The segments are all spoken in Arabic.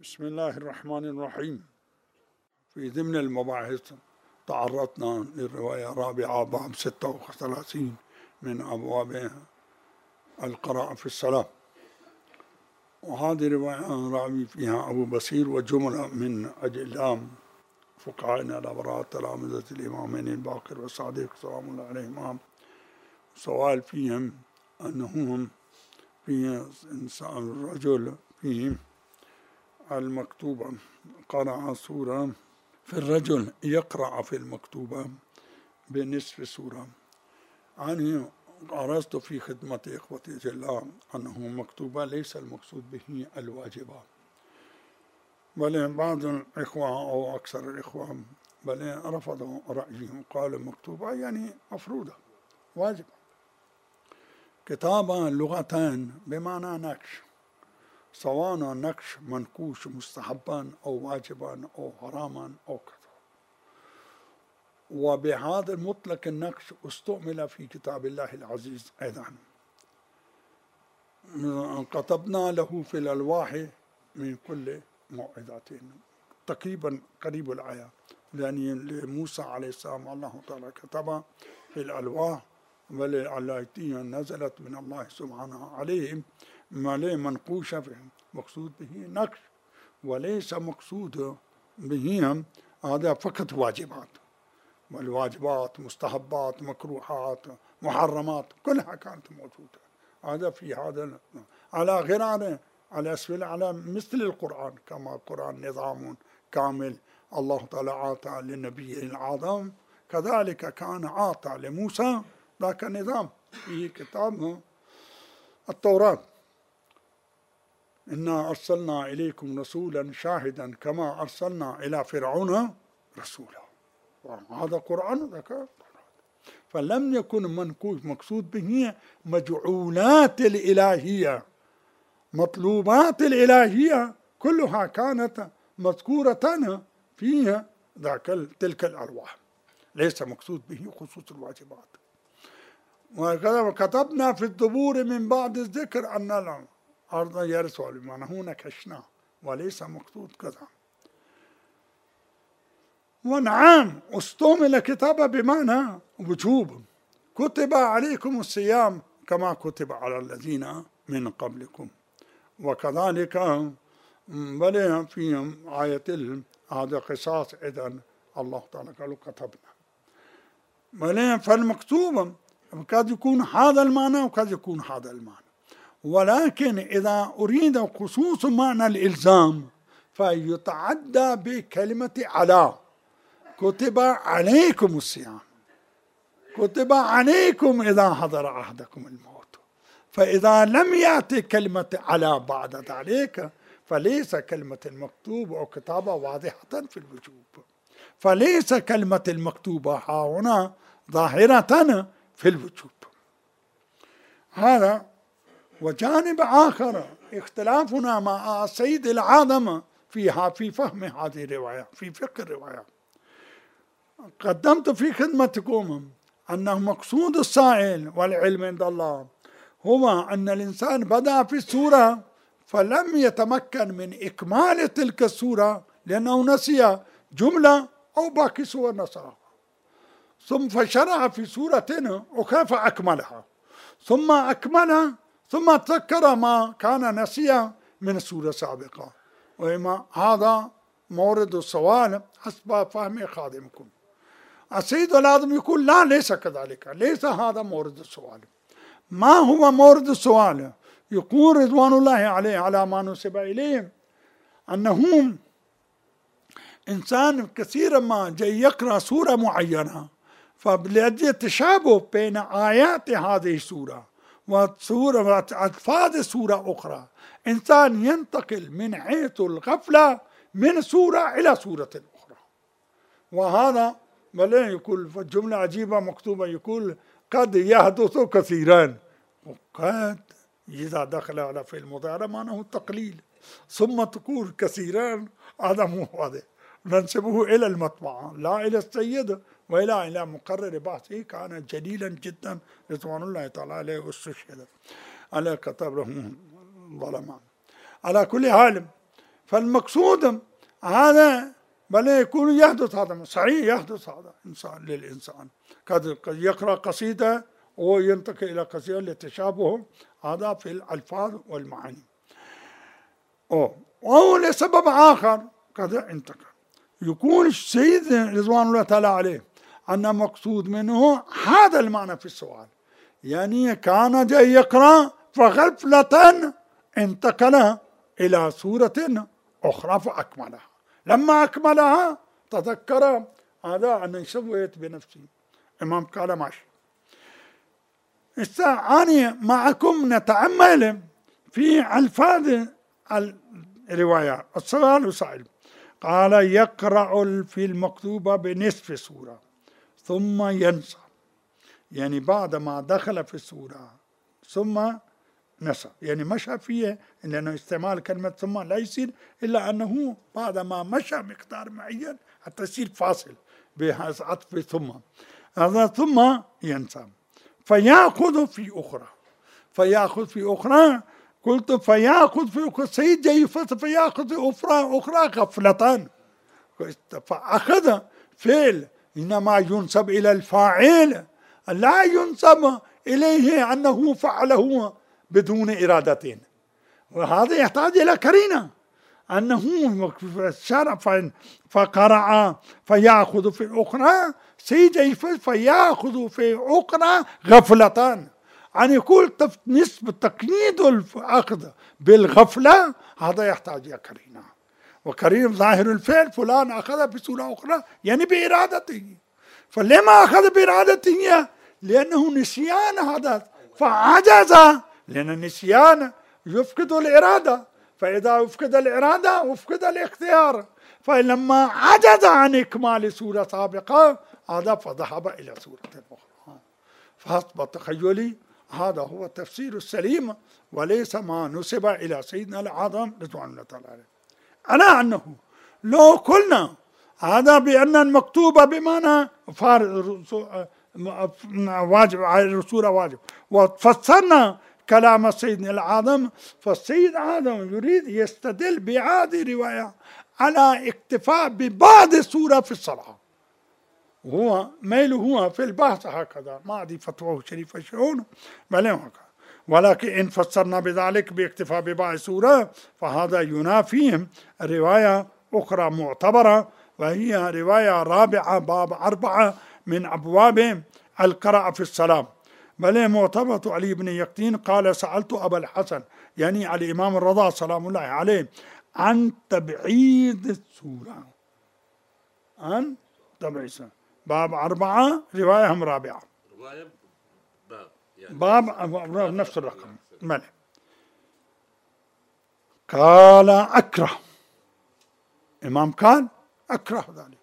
بسم الله الرحمن الرحيم. في ضمن المباحث تعرضنا للرواية الرابعة باب 36 من أبواب القراءة في الصلاة، وهذه رواية راوي فيها أبو بصير وجملة من أجلام فقهائنا الأبرار تلامذة الإمامين الباقر والصادق سلام الله عليهما. سؤال فيهم أنهم في الرجل فيهم المكتوبة قرأ سورة، في الرجل يقرأ في المكتوبة بنصف سورة. أنا عرضت في خدمة إخوتي الله أنه مكتوبة ليس المقصود به الواجبات، بل بعض الإخوة أو أكثر الإخوة بل رفضوا رأيهم، قالوا مكتوبة يعني مفروضة واجبة. كتابة لغتان بمعنى نقش، سواء نقش منقوش مستحبا أو واجبا أو حراما أو كذا، وبهذا المطلق النقش استعمل في كتاب الله العزيز أيضا. كتبنا له في الألواح من كل موعظتين، تقريبا قريب الآية، يعني لموسى عليه السلام الله تعالى كتب في الألواح والتي نزلت من الله سبحانه عليهم ما ليه منقوشة، مقصود به نقش، وليس مقصود به هذا فقط واجبات، والواجبات مستحبات مكروهات محرمات كلها كانت موجودة. هذا في هذا على غير على أسفل على مثل القرآن، كما القرآن نظام كامل الله تعالى عطى للنبي الأعظم، كذلك كان عطى لموسى ذاك النظام في كتاب التوراة. إنا أرسلنا إليكم رسولا شاهدا كما أرسلنا إلى فرعون رسولا، وهذا قرآن ذاك. فلم يكن منقوش مقصود به مجعولات الإلهية، مطلوبات الإلهية كلها كانت مذكورة فيها تلك الأرواح، ليس مقصود به خصوص الواجبات. وكتبنا في الدبور من بعد الذكر أن الأرض يرثها لمن هنا كشنا، وليس مقصود كذا. ونعم استعمل كتاب بمعنى وجوب، كتب عليكم الصيام كما كتب على الذين من قبلكم، وكذلك بل في آية هذا قصاص إذن الله تعالى قالوا كتبنا بل. فالمكتوب قد يكون هذا المعنى وقد يكون هذا المعنى، ولكن إذا أريد خصوص معنى الإلزام فيتعدى بكلمة على، كتب عليكم الصيام، كتب عليكم إذا حضر أحدكم الموت. فإذا لم يأتي كلمة على بعد ذلك فليس كلمة المكتوب أو كتابة واضحة في الوجوب، فليس كلمة المكتوبة هنا ظاهرة في الوجوب. هذا. وجانب آخر اختلافنا مع سيد العالم فيها في فهم هذه الرواية، في فقه الرواية. قدمت في خدمتكم أنه مقصود السائل والعلم عند الله هو أن الإنسان بدأ في السورة فلم يتمكن من إكمال تلك السورة لأنه نسي جملة أو باقي سور نساها، ثم فشرع في سورة وكيف أكملها، ثم أكملها ثم تذكر ما كان نسيه من سورة سابقة. وإما هذا مورد السؤال حسب فهم خادمكم. السيد العظم يقول لا، ليس كذلك، ليس هذا مورد السؤال. ما هو مورد السؤال؟ يقول رضوان الله عليه على ما نسب إليه أنه إنسان كثيرا ما جاي يقرأ سورة معينة، فلأجل التشابه بين آيات هذه السورة وسورة ألفاظ سورة أخرى إنسان ينتقل من حيث الغفلة من سورة إلى سورة أخرى. وهذا بل يقول جملة عجيبة مكتوبة، يقول قد يحدث كثيرا، وقد إذا دخل على فعل مضارع معناه التقليل، ثم تقول كثيرا هذا مو واضح، ننسبه إلى المطبعة لا إلى السيد وإلى مقرر بحثه كان جليلا جدا رضوان الله تعالى عليه واستشهد على كتب له ظلما. على كل حال فالمقصود هذا بل يكون يحدث هذا صحيح، يحدث هذا إنسان للإنسان قد يقرأ قصيدة وينتقل إلى قصيدة لتشابه هذا في الألفاظ والمعاني، أو لسبب آخر قد انتقل. يكون السيد رضوان الله تعالى عليه أن مقصود منه هذا المعنى في السؤال، يعني كان جاي يقرأ فغفلة انتقل إلى سورة أخرى فأكملها، لما أكملها تذكر هذا أن سويت بنفسي. إمام قال ماشي. أنا معكم نتأمل في ألفاظ الرواية. السؤال سائل قال يقرأ في المكتوبة بنصف سورة ثم ينسى، يعني بعد ما دخل في السورة ثم نسى، يعني مشى فيه، لأنه استعمال كلمة ثم لا يصير إلا أنه بعد ما مشى مقدار معين حتى يصير فاصل بهذا عطف ثم، هذا ثم ينسى فيأخذ في أخرى. فيأخذ في أخرى، قلت فيأخذ في أخرى، سيد جاي فيأخذ في أخرى غفلة. فأخذ فعل إنما ينسب إلى الفاعل، لا ينسب إليه أنه فعله بدون إرادة، وهذا يحتاج إلى قرينة أنه شرع. فقرأ فيأخذ في أخرى، سيجي فيأخذ في أخرى غفلة، أن يقول نسبة تقييد الأخذ بالغفلة هذا يحتاج إلى قرينة، وقرينة ظاهر الفعل فلان أخذ بصورة أخرى يعني بإرادته. فلما أخذ بإرادته؟ لأنه نسيان حدث فعجز، لأن النسيان يفقد الإرادة، فإذا يفقد الإرادة يفقد الاختيار، فلما عجز عن إكمال سورة سابقة هذا فذهب إلى سورة أخرى. فحسب تخيلي هذا هو التفسير السليم، وليس ما نسب إلى سيدنا الأعظم رضوان الله تعالى عليه. على أنه لو قلنا هذا بأن المكتوبة بمعنى واجب على الرسول واجب، وفسرنا كلام سيدنا الأعظم، فالسيد الأعظم يريد يستدل بهذه الرواية على اكتفاء ببعض السورة في الصلاة، وهو ميله هو في البحث هكذا، ما عندي فتوى شريفة شؤون ولكن إن فسرنا بذلك باكتفاء ببعض السورة فهذا ينافيهم رواية أخرى معتبرة، وهي رواية رابعة باب 4 من أبواب القراءة في الصلاة. بل معتبرة علي بن يقطين قال سألت أبا الحسن يعني على الإمام الرضا سلام الله عليه عن تبعيد السورة، عن تبعيد باب 4 رواية هم رابعة، باب نفس الرقم ماله. قال أكره، إمام قال أكره ذلك،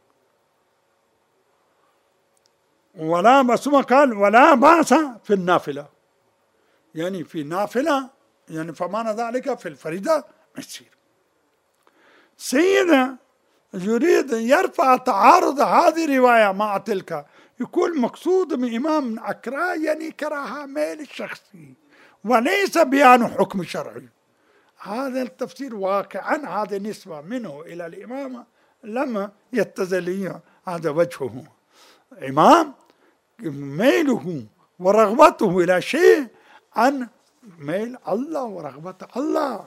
ولا بس قال ولا بأس في النافلة، يعني في نافلة يعني فمعنى ذلك في الفريضة يصير. سيدنا يريد يرفع تعارض هذه الرواية مع تلك، يكون مقصود من إمام أكره يعني كراهة ميل الشخصي وليس بيان حكم شرعي. هذا التفسير واقعا هذه نسبة منه إلى الإمام لما يتزل هذا وجهه. إمام ميله ورغبته إلى شيء عن ميل الله ورغبة الله،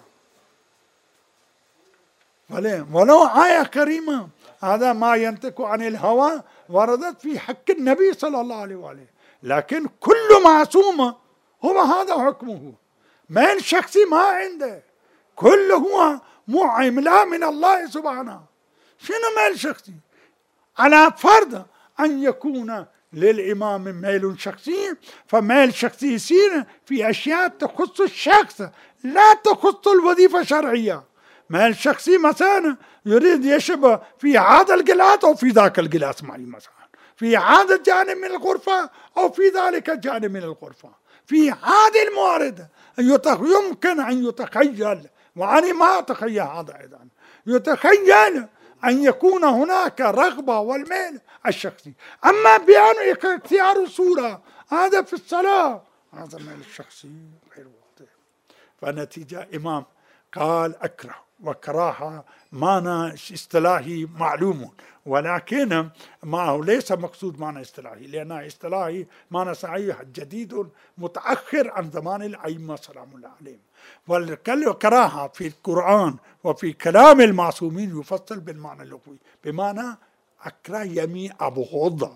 ولو آية كريمة هذا ما ينطق عن الهوى وردت في حق النبي صلى الله عليه وآله، لكن كل معصوم هو هذا حكمه، ميل شخصي ما عنده، كل هو معاملة من الله سبحانه. شنو ميل شخصي؟ على فرض أن يكون للإمام ميل شخصي، فميل شخصي يصير في أشياء تخص الشخص لا تخص الوظيفة الشرعية. ميل شخصي مثلا يريد يشرب في هذا الجلاس أو في ذاك الجلاس معي، مثلا في هذا الجانب من الغرفة أو في ذلك الجانب من الغرفة، في هذه الموارد يمكن أن يتخيل، وأنا ما أتخيل هذا أيضا، يتخيل أن يكون هناك رغبة والميل الشخصي. أما بيان اختيار السورة هذا في الصلاة هذا ميل الشخصي غير واضح، فنتيجة إمام قال أكره وكراهة معنى اصطلاحي معلوم، ولكن معه ليس مقصود معنى اصطلاحي، لأن اصطلاحي معنى صحيح جديد متأخر عن زمان الأئمة سلام الله عليهم. والكراهة في القرآن وفي كلام المعصومين يفصل بالمعنى اللغوي، بمعنى أكره يمي أبغض،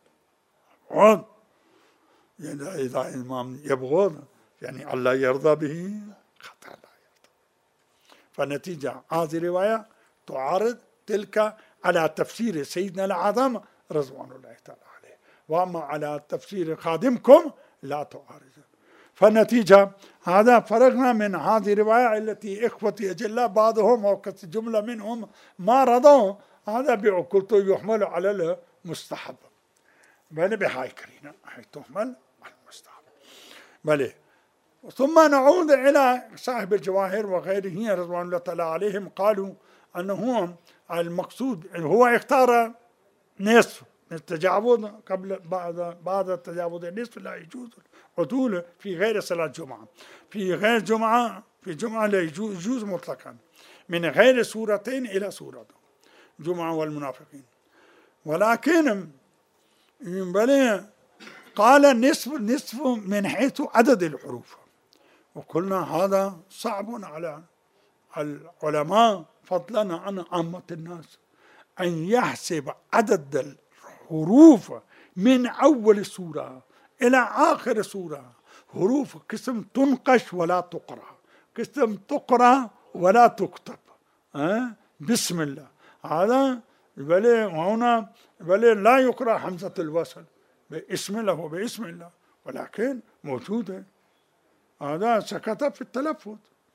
يعني إذا الإمام يبغض يعني الله يرضى به خطأ لا يرضى. فالنتيجة هذه الرواية تعارض تلك على تفسير سيدنا الأعظم رضوان الله تعالى عليه، وأما على تفسير خادمكم لا تعارض. فالنتيجة هذا فرقنا من هذه الرواية التي إخوتي أجلاء بعضهم أو جملة منهم ما رضوا، هذا قلت يحمل على المستحب، بل بهاي كرينا هي تحمل على المستحب. بل ثم نعود إلى صاحب الجواهر وغيره رضوان الله تعالى عليهم، قالوا أنه المقصود هو اختار نصف التجاوز قبل بعد التجاوز النصف لا يجوز العدول في غير صلاة الجمعة، في غير جمعة، في جمعة لا يجوز مطلقا من غير سورتين إلى سورة جمعة والمنافقين. ولكن بل قال نصف من حيث عدد الحروف، وقلنا هذا صعب على العلماء فضلا عن عامة الناس أن يحسب عدد الحروف من أول سورة إلى آخر سورة. حروف قسم تنقش ولا تقرأ، قسم تقرأ ولا تكتب. بسم الله هذا بل هنا بل لا يقرأ حمزة الوصل باسم الله وباسم الله، ولكن موجودة، هذا سكت في التلفظ.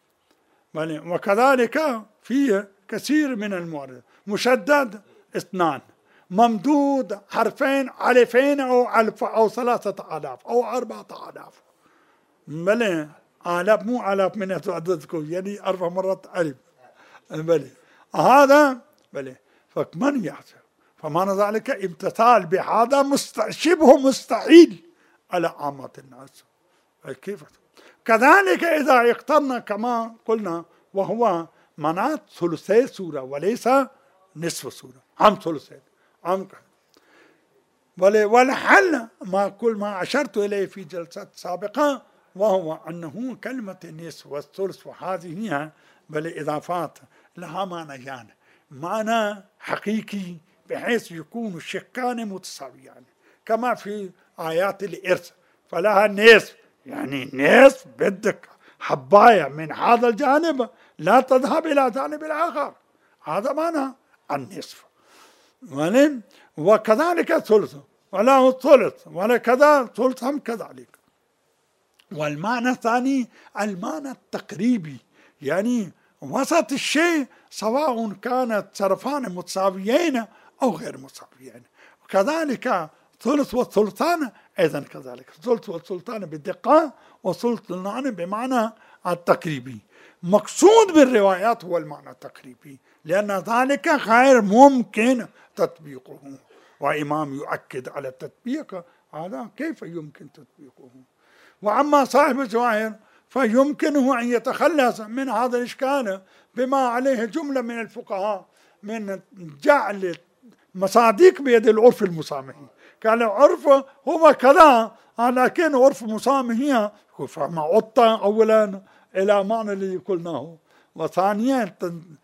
وكذلك في كثير من المعرض مشدد 2، ممدود حرفين ألفين أو 1000 أو 3000 أو 4000، بل آلاف مو آلاف من عددكم يعني 4 مرات ألف، بل هذا بل فمن يحسب؟ فمعنى ذلك امتثال بهذا شبه مستحيل على عامة الناس. كيف؟ كذلك إذا اخترنا كما قلنا وهو منات ثلثي سورة وليس نصف سورة، عم ثلثين عم. والحل كل ما أشرت إليه في جلسات سابقة، وهو أنه كلمة النصف والثلث وهذه هي بل إضافات لها معنيان، معنى حقيقي بحيث يكون الشقان متساويان كما في آيات الإرث، فلها نصف يعني نصف بدك حباية من هذا الجانب لا تذهب إلى جانب الآخر، هذا معنى النصف. وكذلك ثلث وله الثلث وكذا ثلث هم كذلك. والمعنى الثاني المعنى التقريبي، يعني وسط الشيء سواء كانت طرفان متساويين أو غير متساويين. وكذلك ثلث والثلثان أيضا كذلك، ثلث والثلثان بالدقة وثلثان بمعنى التقريبي. مقصود بالروايات هو المعنى التقريبي، لأن ذلك غير ممكن تطبيقه، وإمام يؤكد على التطبيق، هذا كيف يمكن تطبيقه. وأما صاحب الجواهر فيمكنه أن يتخلص من هذا الإشكال بما عليه جملة من الفقهاء من جعل مصادق بيد العرف المسامحي. قال العرف هو كذا، لكن عرف مسامحي فما عطى أولا إلى معنى الذي قلناه، وثانيا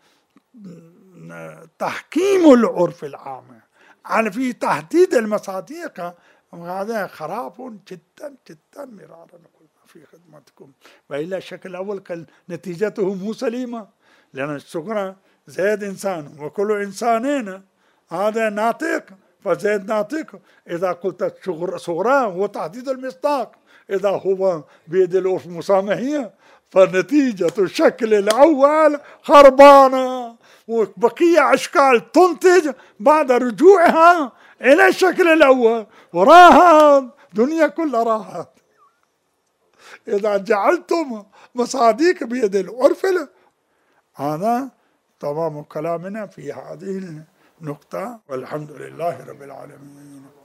تحكيم العرف العام على في تحديد المصادق، وهذا خراب جدا جدا مرارا قلنا في خدمتكم. وإلا الشكل الأول كان نتيجته مو سليمة، لأن الصغرى زيد إنسان وكل إنسانين هذا ناطق، فزيد ناطق. إذا قلت صغرى هو تحديد المصداق، إذا هو بيد العرف المسامحية فنتيجة الشكل الأول خربانة، وبقية أشكال تنتج بعد رجوعها إلى الشكل الأول، وراحت دنيا كلها راحت. إذا جعلتم مصادق بيد العرف، هذا تمام كلامنا في هذه النقطة، والحمد لله رب العالمين.